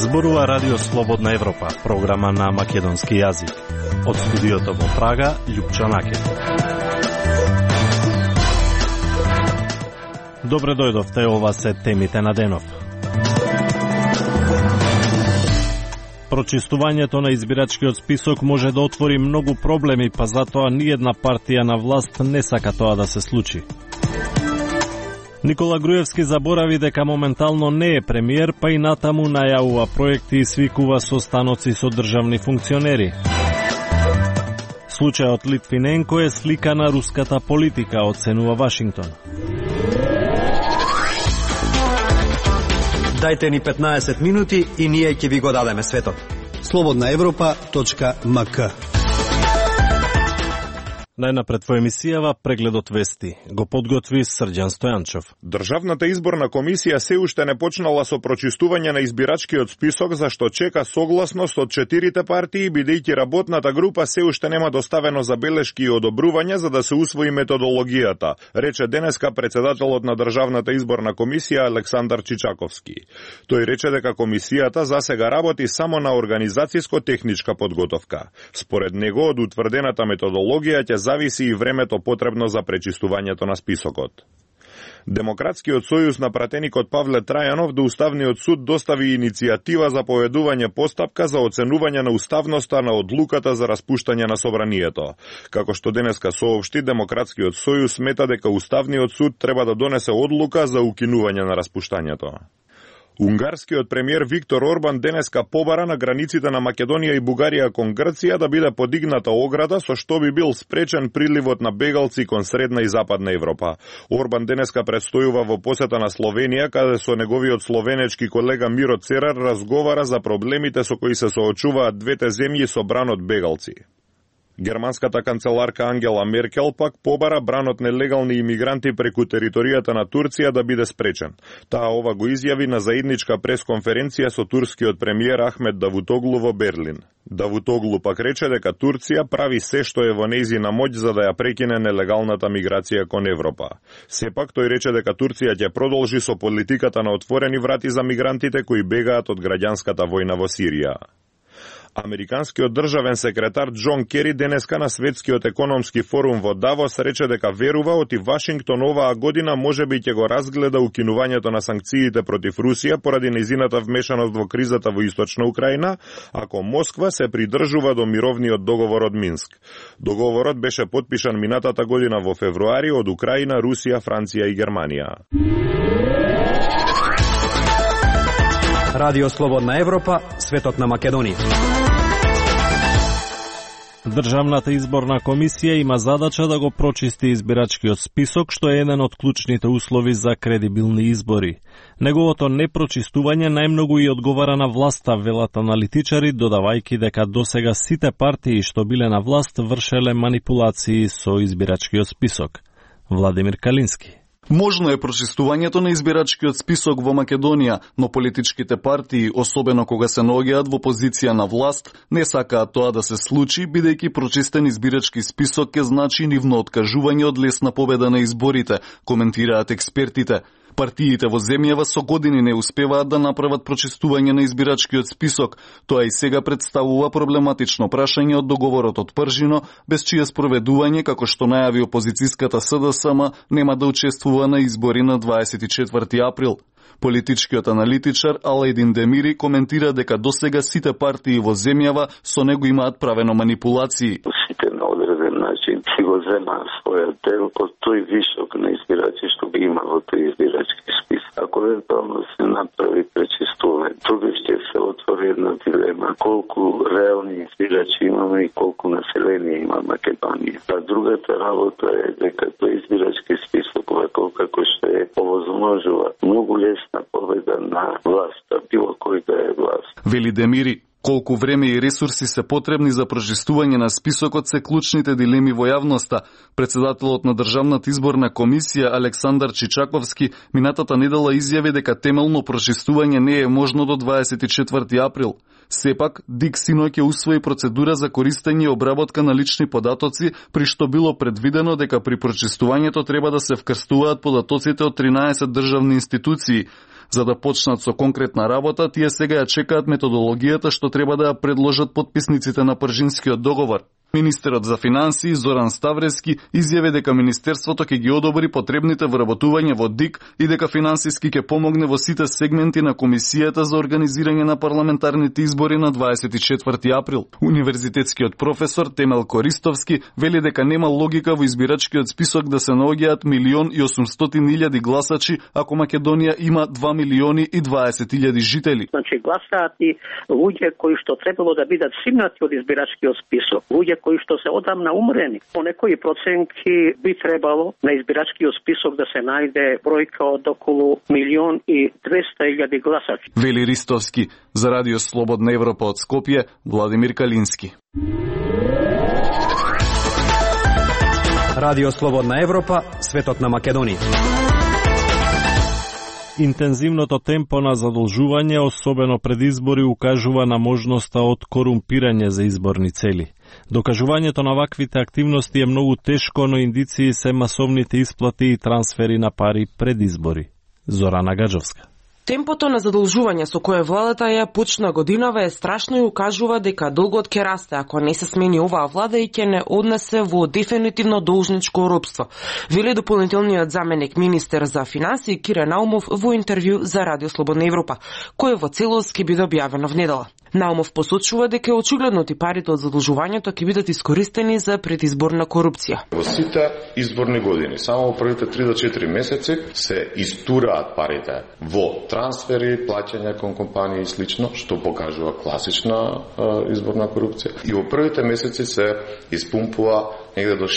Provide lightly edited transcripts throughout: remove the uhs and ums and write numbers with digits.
Зборува Радио Слободна Европа, програма на македонски јазик. Од студиото во Прага, Љупчо Накет. Добре дојдовте, ова се темите на денов. Прочистувањето на избирачкиот список може да отвори многу проблеми, па затоа ниедна партија на власт не сака тоа да се случи. Никола Груевски заборави дека моментално не е премиер, па и натаму најавува проекти и свикува состаноци со државни функционери. Случајот Литвиненко е слика на руската политика, оценува Вашингтон. Дајте ни 15 минути и ние ќе ви го дадеме светот. slobodnaevropa.mk. Најнапред во емисијава прегледот вести го подготви Срđan Стојанчов. Државната изборна комисија се уште не почнала со прочистување на избирачкиот список, зашто чека согласност од 4 партии, бидејќи работната група се уште нема доставено забелешки и одобрувања за да се усвои методологијата, рече денеска претседателот на Државната изборна комисија Александар Чичаковски. Тој рече дека комисијата засега работи само на организацијско-техничка подготовка. Според него, од утврдената методологија ќе зависи и времето потребно за пречистувањето на списокот. Демократскиот сојуз на пратеникот Павле Трајанов до Уставниот суд достави иницијатива за поведување постапка за оценување на уставноста на одлуката за распуштање на собранието. Како што денеска соопшти, Демократскиот сојуз смета дека Уставниот суд треба да донесе одлука за укинување на распуштањето. Унгарскиот премиер Виктор Орбан денеска побара на границите на Македонија и Бугарија кон Грција да биде подигната ограда со што би бил спречен приливот на бегалци кон Средна и Западна Европа. Орбан денеска предстојува во посета на Словенија, каде со неговиот словенечки колега Миро Церар разговара за проблемите со кои се соочуваат двете земји со бран од бегалци. Германската канцеларка Ангела Меркел пак побара бранот нелегални имигранти преку територијата на Турција да биде спречен. Таа ова го изјави на заедничка пресконференција со турскиот премиер Ахмет Давутоглу во Берлин. Давутоглу пак рече дека Турција прави се што е во нејзина моќ за да ја прекине нелегалната миграција кон Европа. Сепак тој рече дека Турција ќе продолжи со политиката на отворени врати за мигрантите кои бегаат од граѓанската војна во Сирија. Американскиот државен секретар Џон Кери денеска на Светскиот економски форум во Давос рече дека верува оти Вашингтон оваа година можеби ќе го разгледа укинувањето на санкциите против Русија поради нејзината вмешаност во кризата во Источна Украина, ако Москва се придржува до мировниот договор од Минск. Договорот беше потпишан минатата година во февруари од Украина, Русија, Франција и Германија. Радио Слободна Европа, светот на Македонија. Државната изборна комисија има задача да го прочисти избирачкиот список, што е еден од клучните услови за кредибилни избори. Неговото непрочистување најмногу и одговара на власта, велат аналитичари, додавајќи дека досега сите партии што биле на власт вршеле манипулации со избирачкиот список. Владимир Калински. Можно е прочистувањето на избирачкиот список во Македонија, но политичките партии, особено кога се наоѓаат во позиција на власт, не сакаат тоа да се случи, бидејќи прочистен избирачки список ќе значи нивно откажување од лесна победа на изборите, коментираат експертите. Партиите во земјава со години не успеваат да направат прочистување на избирачкиот список. Тоа и сега представува проблематично прашање од договорот од Пржино, без чие спроведување, како што најави опозицијската СДСМ, нема да учествува на избори на 24 април. Политичкиот аналитичар Алајдин Демири коментира дека досега сите партии во земјава со него имаат правено манипулации. Сите на одреден начин си го земаат својот дел од тој вишок на избирачи што ги има во тој избирачки спис. Ако евентуално се направи пречистување, тогаш ќе се отвори една дилема колку реални избирачи имаме и колку население има Македонија. А другата работа е дека тој избирачки список ваков како што е овозможува многу лесна победа на власта, било кој да е власт. Вели Демири, колку време и ресурси се потребни за прочистување на списокот се клучните дилеми во јавноста. Председателот на Државната изборна комисија Александар Чичаковски минатата недела изјави дека темелно прочистување не е можно до 24 април. Сепак, ДИК синоќ ќе усвои процедура за користење и обработка на лични податоци, при што било предвидено дека при прочистувањето треба да се вкрстуваат податоците од 13 државни институции. За да почнат со конкретна работа, тие сега ја чекаат методологијата што треба да ја предложат потписниците на Пржинскиот договор. Министерот за финансии Зоран Ставрески изјави дека Министерството ќе ги одобри потребните вработување во ДИК и дека финансиски ќе помогне во сите сегменти на Комисијата за организирање на парламентарните избори на 24 април. Универзитетскиот професор Темел Користовски вели дека нема логика во избирачкиот список да се наоѓаат 1.800.000 гласачи ако Македонија има 2.020.000 жители. Значи гласаат и луѓе кои што требало да бидат симнати од избирачкиот список, луѓе кои што се одамна умрени. По некои проценки би требало на избирачкиот список да се најде бројка од околу 1.200.000 гласачи. Вели Ристовски за Радио Слободна Европа од Скопје, Владимир Калински. Радио Слободна Европа, светот на Македонија. Интензивното темпо на задолжување, особено пред избори, укажува на можноста од корумпирање за изборни цели. Докажувањето на ваквите активности е многу тешко, но индиции се масовните исплати и трансфери на пари пред избори. Зорана Гаджовска. Темпото на задолжување со кое владата ја почна годинава е страшно и укажува дека долгот ќе расте ако не се смени оваа влада и ќе не однесе во дефинитивно должничко робство, вели дополнителниот заменик министер за финансии Кире Наумов во интервју за Радио Слободна Европа, кое во целост ќе биде објавено внедела. Наумов посочува дека очигледно ти парите од задолжувањето ќе бидат искористени за предизборна корупција. Во сите изборни години, само во првите 3 до 4 месеци се истураат парите во трансфери, плаќања кон компании и слично, што покажува класична изборна корупција. И во првите месеци се испумпува негде до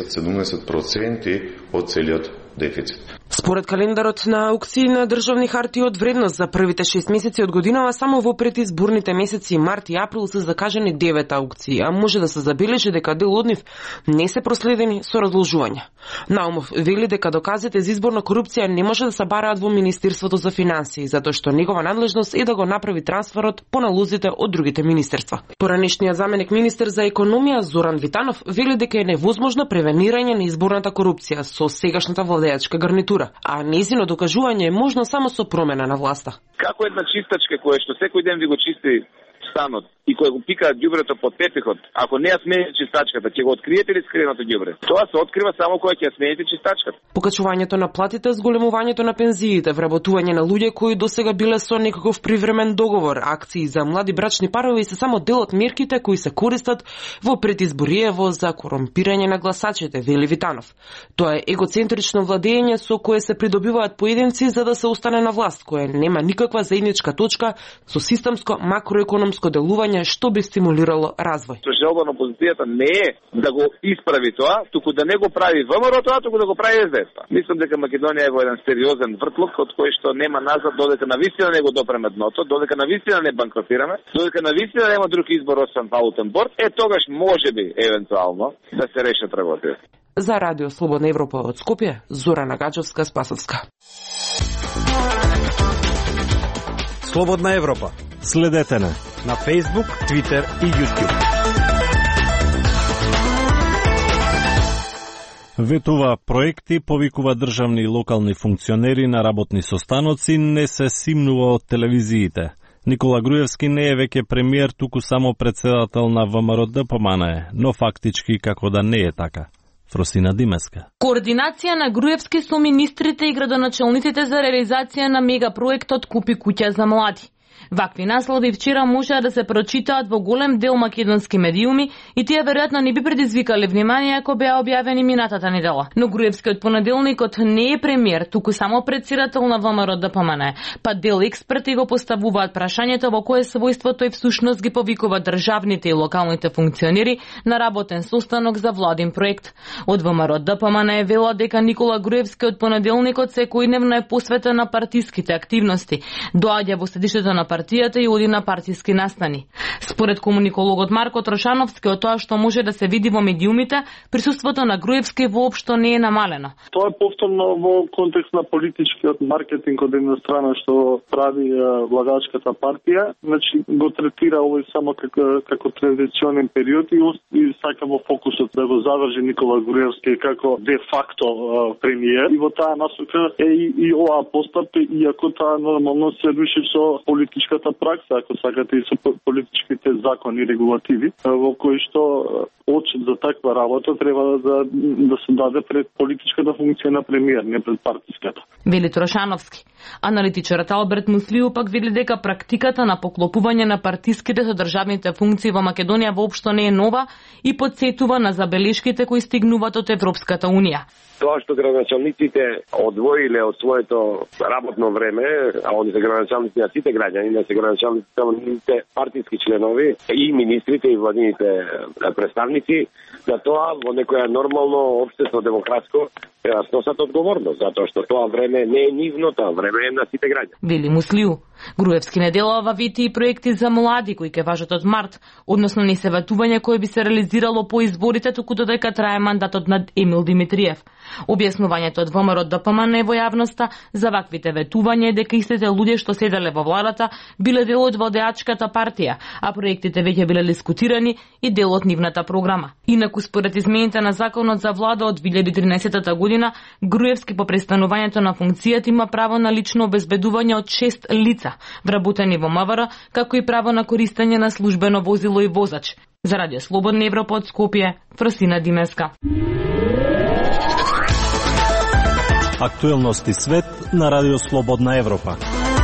60-70% од целиот дефицит. Според календарот на аукции на државни хартии од вредност за првите 6 месеци од годинава, само во предизборните месеци март и април се закажани 9 аукции, а може да се забележи дека дел од нив не се проследени со разложување. Наумов вели дека доказите за изборна корупција не може да се бараат во Министерството за финансии, затоа што негова надлежност е да го направи трансферот по налозите од другите министерства. Поранешниот заменик министер за економија Зоран Витанов вели дека е невозможно превенирање на изборната корупција со сегашната владеачка гарнитура, а нејзино докажување е можно само со промена на власта. Како една чистачка која што секој ден ви го чисти станот и која го пика ѓубрето под тепихот, ако не ја смените чистачката, ќе го откриете ли скриеното ѓубре? Тоа се открива само кога ќе ја смените чистачката. Покачувањето на платите, зголемувањето на пензиите, вработување на луѓе кои досега биле со некаков привремен договор, акции за млади брачни парови се само дел од мерките кои се користат во предизбориево за корумпирање на гласачите, вели Витанов. Тоа е егоцентрично владење со кое се придобиваат поединци за да се остане на власт, кое нема никаква заедничка точка со системско макроекономско делување што би стимулирало развој. Желба на опозицијата не е да го исправи тоа, туку да не го прави ВМРО тоа, туку да го прави СДС. Мислам дека Македонија е во еден сериозен вртлок од кој што нема назад додека навистина не го допреме дното, додека навистина не банкротираме, додека навистина нема друг избор освен валутен борд, тогаш можеби евентуално да се решат работите. За Радио Слободна Европа од Скопје, Зорана Гаджовска, Спасовска. Слободна Европа. Следете на Facebook, Twitter и YouTube. Ветува проекти, повикува државни и локални функционери на работни состаноци, не се симнува од телевизиите. Никола Груевски не е веќе премиер, туку само председател на ВМРО-ДПМНЕ, но фактички како да не е така. Фросина Димеска. Координација на Груевски со министрите и градоначалниците за реализација на мегапроектот Купи куќа за млади. Вакви наслови вчера можеа да се прочитаат во голем дел македонски медиуми и тие веројатно не би предизвикале внимание ако беа објавени минатата недела. Но Груевски од понеделникот не е премиер, туку само председател на ВМРО-ДПМНЕ. Па дел експерти го поставуваат прашањето во кое својство тој всушност ги повикува државните и локалните функционери на работен состанок за владин проект. Од ВМРО-ДПМНЕ велат дека Никола Груевски од понеделникот секојдневно е посветен на партиските активности. Доаѓа во седишето на партијата и оди на партиски настани. Според комуникологот Марко Трошановски, од тоа што може да се види во медиумите, присуството на Груевски воопшто не е намалено. Тоа е повторно во контекст на политичкиот маркетинг од една страна што прави владачката партија, значи го третира овој само како транзиционен период и сака во фокусот да го задржи Никола Груевски како де факто премиер. И во таа насока е и оваа постапка, иако таа нормално се души со политичката пракса, ако сакате, и со политичките закони и регулативи, во кои што очит за таква работа треба да се даде пред политичката функција на премиер, не пред партиската. Вели Трошановски. Аналитичарот Алберт Муслиу пак вели дека практиката на поклопување на партиските со државните функции во Македонија воопшто не е нова и подсетува на забелешките кои стигнуваат од Европската Унија. Тоа што градоначалниците одвоиле од своето работно време, а они се градоначалници на сите граѓани, не се градоначалници само на партиски членови и министрите и владините представници, за тоа во некоја нормално општество демократско треба да сносат одговорност, затоа што тоа време не е нивно, тоа време е на сите граѓани. Вели Муслиу. Груевски не делува вити и проекти за млади кои ќе важат од март, односно не севетување кое би се реализирало по изборите току додека трае мандатот на Емил Димитриев. Објаснувањето од ВМРО ДПМН е во јавноста за ваквите ветувања е дека истите луѓе што седеле во владата биле дел од водеачката партија, а проектите веќе биле дискутирани и дел од нивната програма. Инаку според измените на законот за влада од 2013 година, Груевски по престанувањето на функцијата има право на лично обезбедување од 6 лица, вработени во МВР, како и право на користење на службено возило и возач. За Радио Слободна Европа од Скопје, Фросина Димеска. Актуелности свет на Радио Слободна Европа.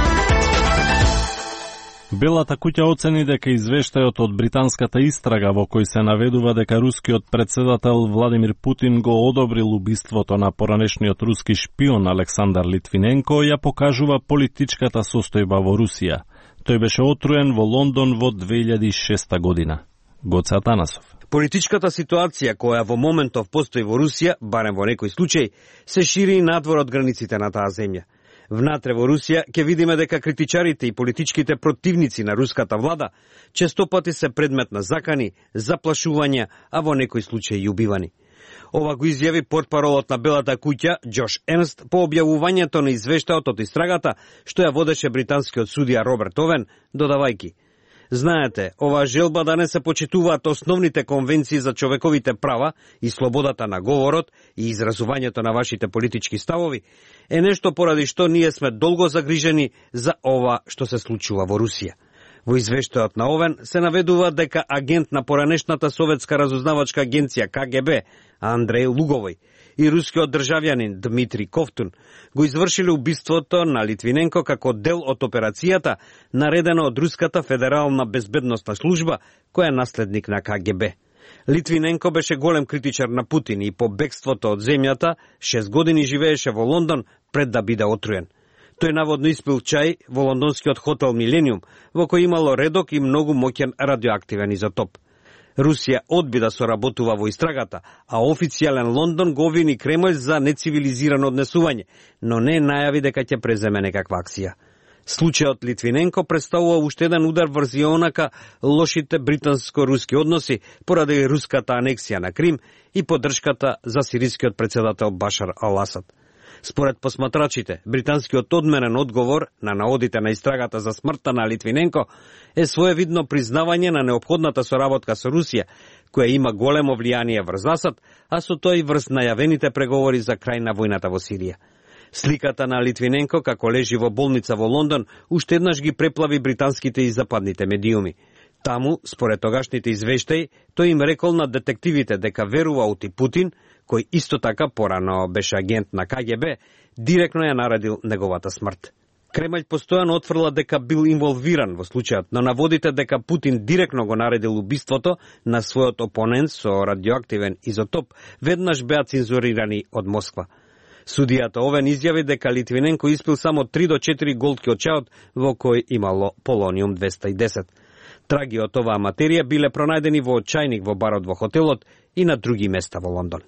Белата куќа оцени дека извештајот од британската истрага во кој се наведува дека рускиот председател Владимир Путин го одобрил убиството на поранешниот руски шпион Александар Литвиненко ја покажува политичката состојба во Русија. Тој беше отруен во Лондон во 2006 година. Гоце Атанасов. Политичката ситуација која во моментов постои во Русија, барем во некој случај, се шири и надвор од границите на таа земја. Внатре во Русија ќе видиме дека критичарите и политичките противници на руската влада честопати се предмет на закани, заплашувања, а во некој случај и убивани. Ова го изјави портпаролот на Белата куќа Џош Ернст по објавувањето на извештајот од истрагата што ја водеше британскиот судија Роберт Овен, додавајки: знаете, оваа желба да не се почитуваат основните конвенции за човековите права и слободата на говорот и изразувањето на вашите политички ставови е нешто поради што ние сме долго загрижени за ова што се случува во Русија. Во извештајот на Овен се наведува дека агент на поранешната советска разузнавачка агенција КГБ Андреј Луговој и рускиот државјанин Дмитрий Ковтун го извршиле убиството на Литвиненко како дел од операцијата наредена од Руската федерална безбедносна служба, која е наследник на КГБ. Литвиненко беше голем критичар на Путин и по бегството од земјата 6 години живееше во Лондон пред да биде отруен. Тој наводно испил чај во лондонскиот хотел Милениум, во кој имало редок и многу моќен радиоактивен изотоп. Русија одби да соработува во истрагата, а официјален Лондон го обвини Кремљ за нецивилизирано однесување, но не најави дека ќе преземе некаква акција. Случајот Литвиненко представува уште еден удар врз онака лошите британско-руски односи поради руската анексија на Крим и поддршката за сирискиот председател Башар ал-Асад. Според посматрачите, британскиот одменен одговор на наодите на истрагата за смртта на Литвиненко е своевидно признавање на неопходната соработка со Русија, која има големо влијание врз Асад, а со тој врз најавените преговори за крај на војната во Сирија. Сликата на Литвиненко како лежи во болница во Лондон уште еднаш ги преплави британските и западните медиуми. Таму, според тогашните извештаи, тој им рекол на детективите дека верува ути Путин, кој исто така порано беше агент на КГБ, директно ја наредил неговата смрт. Кремљ постојано отфрла дека бил инволвиран во случајот, но наводите дека Путин директно го наредил убиството на својот опонент со радиоактивен изотоп веднаш беа цензурирани од Москва. Судијата Овен изјави дека Литвиненко испил само 3 до 4 голтки од чајот во кој имало полониум 210. Траги од оваа материја биле пронајдени во чајник во барот во хотелот и на други места во Лондон.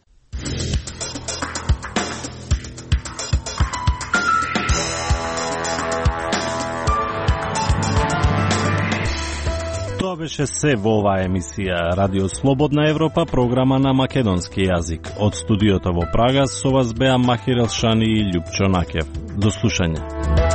беше се во оваа емисија Радио Слободна Европа, програма на македонски јазик. Од студиото во Прага со вас беа Махир Елшани и Љупчо Накев. До слушање.